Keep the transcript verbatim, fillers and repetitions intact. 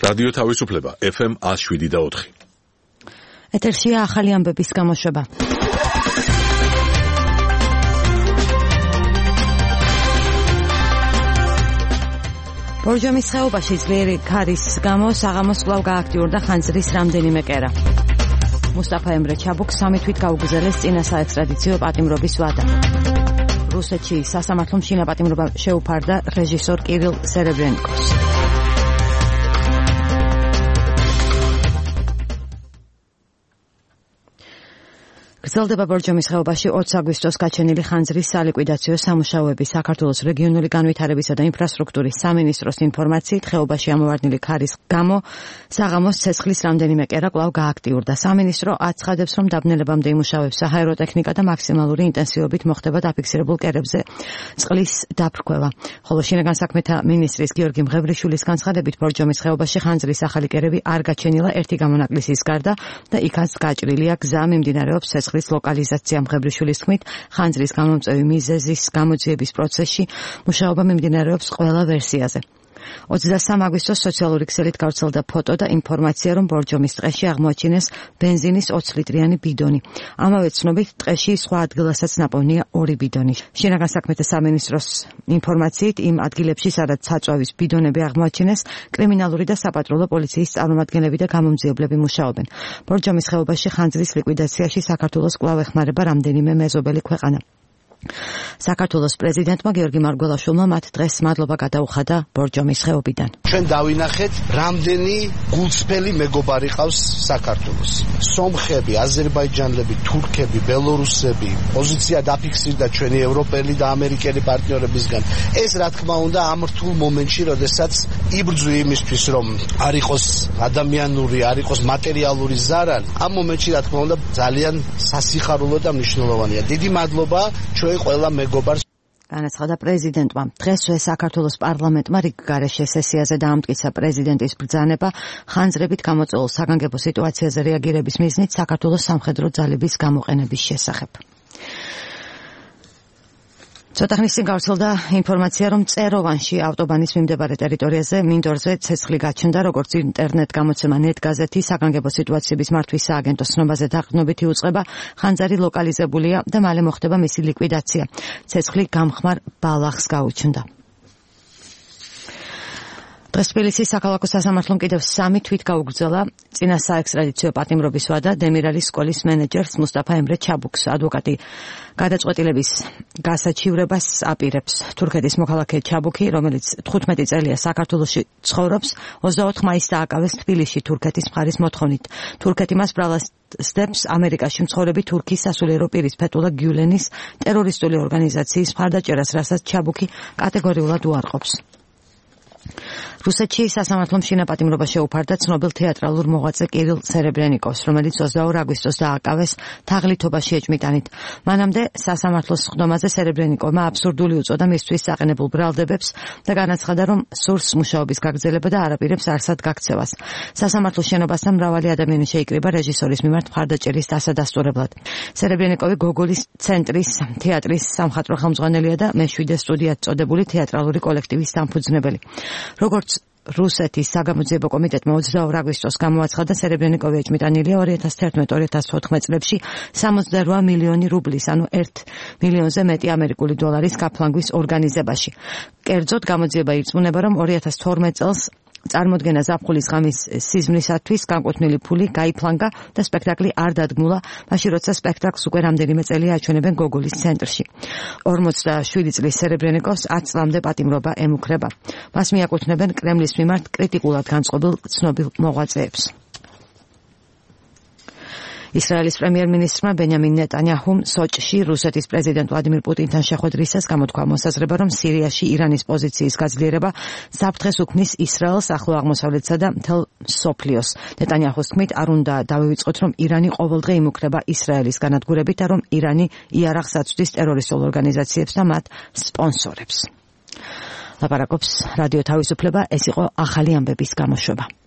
რადიო თავისუფლება ეფ ემ one oh seven point four. ეთერშია ახალი ამბების გამოშვება. ბორჯომის ხეობაში ძლიერი ქარის გამო საღამოს კვლავ გააქტიურდა ხანძრის რამდენიმე კერა. მუსტაფა ემრე ჩაბუქს სამი თვით გაუგზელეს წინა საექსტრადიციო პატიმრობის ვადა. რუსეთში სასამართლომ შინა პატიმრობა შეუფარდა რეჟისორ კირილ სერებრენიკოს. გრძელდება ბორჯომის ხეობაში ოცი აგვისტოს გაჩენილი ხანძრის სალიკვიდაციო სამუშაოები. საქართველოს რეგიონული განვითარებისა და ინფრასტრუქტურის სამინისტროს ინფორმაციით ხეობაში ამოვარდნილი ქარის გამო საღამოს ცეცხლის რამდენიმე კერა კვლავ გააქტიურდა. სამინისტრო აცხადებს, რომ დაბნელებამდე იმუშავებს საჰაერო ტექნიკა და მაქსიმალური ინტენსივობით მოხდება დაფიქსირებულ კერებზე წყლის დაფრქვევა. ხოლო შინაგან საქმეთა მინისტრის გიორგი მღევრიშვილის განცხადებით ბორჯომის ხეობაში ხანძრის ახალი კერები არ გაჩენილა ერთი გამონაკლისის გარდა და იქაც გაჭრილია გზა მიმდინარეობს ცეცხლის ლოკალიზაცია. მღევრიშვილის თქმით, ხანძრის გამომწვევი მიზეზის გამოძიების პროცესში მუშაობა მიმდინარეობს ყველა ვერსიაზე. ოცდასამი აგვისტოს სოციალური ქსელით გავრცელდა ფოტო და ინფორმაცია, რომ ბორჯომის ტყეში აღმოაჩინეს ბენზინის ოცი ლიტრიანი ბიდონი. ამავე ცნობით, ტყეში სხვა ადგილასაც ნაპოვნია ორი ბიდონი. შინაგან საქმეთა სამინისტროს ინფორმაციით, იმ ადგილებში, სადაც საწვავის ბიდონები აღმოაჩინეს, კრიმინალური და საპატრულო პოლიციის წარმომადგენლები და გამომძიებლები მუშაობენ. ბორჯომის ხეობაში ხანძრის ლიკვიდაციაში საქართველოს კვლავ ეხმარება რამდენიმე მეზობელი ქვეყანა. საქართველოს პრეზიდენტმა გიორგი მარგველაშვილმა მათ დღეს მადლობა გადაუხადა ბორჯომის ხეობიდან. ჩვენ დავინახეთ, რამდენი გულწრფელი მეგობარი ყავს საქართველოს. სომხები, აზერბაიჯანელები, თურქები, ბელორუსები, პოზიცია დაფიქსირდა ჩვენი ევროპელი და ამერიკელი პარტნიორებისგან. ეს რა თქმა უნდა ამ რთულ მომენტში, როდესაც იბრძვი იმისთვის, რომ არ იყოს ადამიანური, არ იყოს მატერიალური ზარალი, ამ მომენტში რა თქმა უნდა ძალიან სასიხარულო და მნიშვნელოვანია. დიდი მადლობა ჩვენ ყველა მეგობარს. განაცხადა პრეზიდენტმა. დღესვე საქართველოს პარლამენტმა რიგ გარეშე სესიაზე დაამტკიცა პრეზიდენტის ბრძანება ხანძრებით გამოწვეულ საგანგებო სიტუაციაზე რეაგირების მიზნით საქართველოს სამხედრო ძალების გამოყენების შესახებ. ცოტა ხნის წინ გავრცელდა ინფორმაცია, რომ წეროვანში ავტობანის მიმდებარე ტერიტორიაზე მინდორზე ცეცხლი გაჩნდა, როგორც ინტერნეტ გამოცემა ნეტ გაზეთი საგანგებო სიტუაციების მართვის სააგენტოს ცნობაზე დაყრდნობითი უწყება ხანძარი ლოკალიზებულია და მალე მოხდება მისი ლიკვიდაცია. ცეცხლი გამხმარ ბალახს გაუჩნდა. დღეს თბილისის საქალაქო სასამართლომ კიდევ სამი თვით გაუგრძელა წინა საექსტრადიციო პატიმრობის ვადა დემირალის სკოლის მენეჯერს მუსტაფა ემრე ჩაბუქს. ადვოკატი გადაწყვეტილების გასაჩივრებას აპირებს. თურქეთის მოქალაქე ჩაბუქი, რომელიც თხუთმეტი წელია საქართველოში ცხოვრობს, ოცდაოთხ მაისს დააკავეს თბილისში თურქეთის მხარის მოთხოვნით. თურქეთი მას ბრალასდებს ამერიკაში მცხოვრები თურქის სასულიერო პირის ფეთულა გიულენის ტერორისტული ორგანიზაციის მხარდაჭერას, რასაც ჩაბუქი კატეგორიულად უარყოფს. რუსეთში სასამართლომ შინა პატიმრობა შეუფარდა ცნობილ თეატრალურ მოღვაწე კირილ სერებრენიკოს, რომელიც ოცდაორი აგვისტოს დააკავეს თაღლითობაში ეჭმიტანით. მანამდე სასამართლოს ხდომაზე სერებრენიკოვმა აბსურდული უწოდა მისთვის საყენებულ ბრალდებებს და განაცხადა, რომ სურს მუშაობის გაგრძელება და არ აპირებს არსად გაქცევას. სასამართლოს შენობასთან მრავალი ადამიანი შეიკრიბა რეჟისორის მიმართ მხარდაჭერის დასადასტურებლად. სერებრენიკოვი გოგოლის ცენტრის თეატრის სამხატვრო ხელმძღვანელია და მეშვიდე სტუდიად წოდებული თეატრალური კოლექტივის დამფუძნებელი. როგორც რუსეთის საგამოძიებო კომიტეტმა ოცდაორი აგვისტოს გამოაცხადა, სერებრენიკოვი ეჭმიტანილია ორი ათას თერთმეტ ორი ათას თოთხმეტ წლებში სამოცდარვა მილიონი რუბლის, ანუ ერთ მილიონზე მეტი ამერიკული დოლარის გაფლანგვის ორგანიზებაში. კერძოდ გამოძიება ირწმუნება, რომ ორი ათას თორმეტ წელს წარმოდგენა ზაფხულის ღამის სიზმნისათვის განკუთვნილი ფული გაიფლანგა და სპექტაკლი არ დადგმულა, მაშინ როცა სპექტაკლს უკვე რამდენიმე წელია აჩვენებენ გოგოლის ცენტრში. ორმოცდაშვიდი წლის სერებრენიკოვს ათ წლამდე პატიმრობა ემუქრება. მას მიაკუთვნებენ კრემლის მიმართ კრიტიკულად განწყობილ ცნობილ მოღვაწეებს. ისრაელის პრემიერ-მინისტრმა ბენიამინ ნეტანიაჰუმ სოჭში რუსეთის პრეზიდენტ ვლადიმირ პუტინთან შეხვედრისას გამოთქვა მოსაზრება, რომ სირიაში ირანის პოზიციის გაძლიერება საფრთხეს უქმნის ისრაელს, ახლო აღმოსავლეთსა და მთელ მსოფლიოს. ნეტანიაჰუს თქმით, არ უნდა დავივიწყოთ, რომ ირანი ყოველდღე იმუქრება ისრაელის განადგურებით და რომ ირანი იარაღს აწვდის ტერორისტულ ორგანიზაციებს და მათ სპონსორებს. ლაპარაკობს რადიო თავისუფლება, ეს იყო ახალი ამბების გამოშვება.